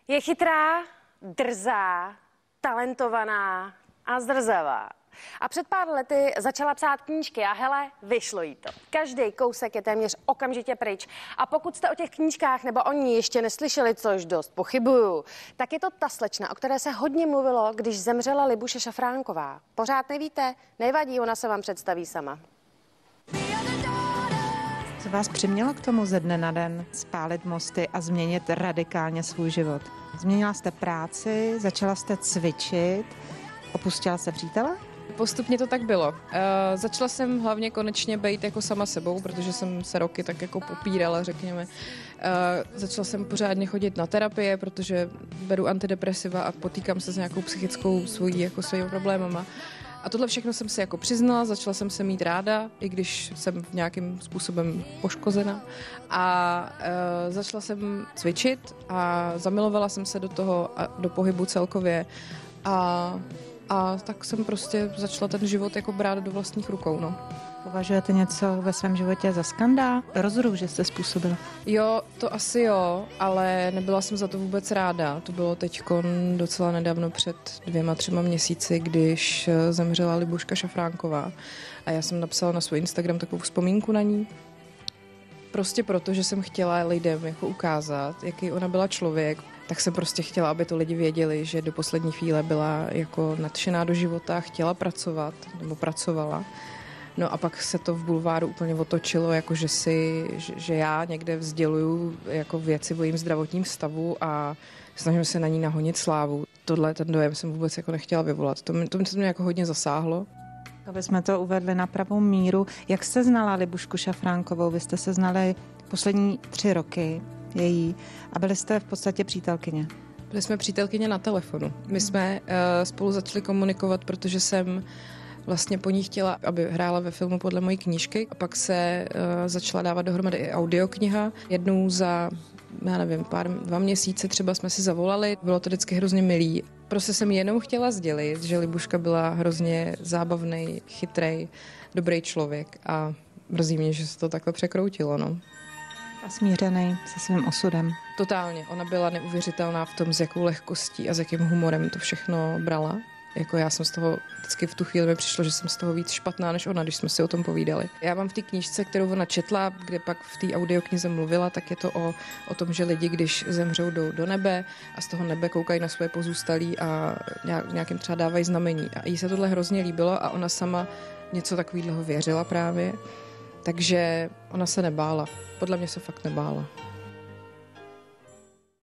Je chytrá, drzá, talentovaná a zdrzavá. A před pár lety začala psát knížky a hele, vyšlo jí to. Každý kousek je téměř okamžitě pryč. A pokud jste o těch knížkách nebo o ní ještě neslyšeli, což dost pochybuju, tak je to ta slečna, o které se hodně mluvilo, když zemřela Libuše Šafránková. Pořád nevíte? Nevadí, ona se vám představí sama. Co vás přimělo k tomu ze dne na den spálit mosty a změnit radikálně svůj život? Změnila jste práci, začala jste cvičit, opustila jste přítele? Postupně to tak bylo. Začala jsem hlavně konečně být jako sama sebou, protože jsem se roky tak jako popírala, řekněme. Začala jsem pořádně chodit na terapie, protože beru antidepresiva a potýkám se s nějakou psychickou svými problémama. A tohle všechno jsem si jako přiznala, začala jsem se mít ráda, i když jsem nějakým způsobem poškozena. A začala jsem cvičit a zamilovala jsem se do toho a do pohybu celkově. A tak jsem prostě začala ten život jako brát do vlastních rukou, no. Považujete něco ve svém životě za skandál? Rozruch, že jste způsobila? Jo, to asi jo, ale nebyla jsem za to vůbec ráda. To bylo teďkon docela nedávno před 2-3 měsíci, když zemřela Libuška Šafránková. A já jsem napsala na svůj Instagram takovou vzpomínku na ní. Prostě proto, že jsem chtěla lidem jako ukázat, jaký ona byla člověk, tak jsem prostě chtěla, aby to lidi věděli, že do poslední chvíle byla jako nadšená do života, chtěla pracovat, nebo pracovala. No a pak se to v bulváru úplně otočilo, jako že já někde vzděluju jako věci o jejím zdravotním stavu a snažím se na ní nahonit slávu. Ten dojem jsem vůbec jako nechtěla vyvolat. To mě jako hodně zasáhlo. Aby jsme to uvedli na pravou míru. Jak jste znala Libušku Šafránkovou? Vy jste se znali poslední 3 roky její a byli jste v podstatě přítelkyně. Byli jsme přítelkyně na telefonu. My jsme spolu začali komunikovat, protože jsem vlastně po ní chtěla, aby hrála ve filmu podle mojí knížky. A pak se začala dávat dohromady i audiokniha. Jednou za, 2 měsíce třeba jsme si zavolali. Bylo to vždycky hrozně milý. Prostě jsem jenom chtěla sdělit, že Libuška byla hrozně zábavný, chytrej, dobrý člověk a mrzí mě, že se to takhle překroutilo, no. A smířený se svým osudem. Totálně. Ona byla neuvěřitelná v tom, s jakou lehkostí a s jakým humorem to všechno brala. Jako já jsem z toho, vždycky v tu chvíli mi přišlo, že jsem z toho víc špatná než ona, když jsme si o tom povídali. Já mám v té knížce, kterou ona četla, kde pak v té audioknize mluvila, tak je to o tom, že lidi, když zemřou, jdou do nebe a z toho nebe koukají na svoje pozůstalí a nějakým třeba dávají znamení. A jí se tohle hrozně líbilo a ona sama něco takového věřila právě. Takže ona se nebála. Podle mě se fakt nebála.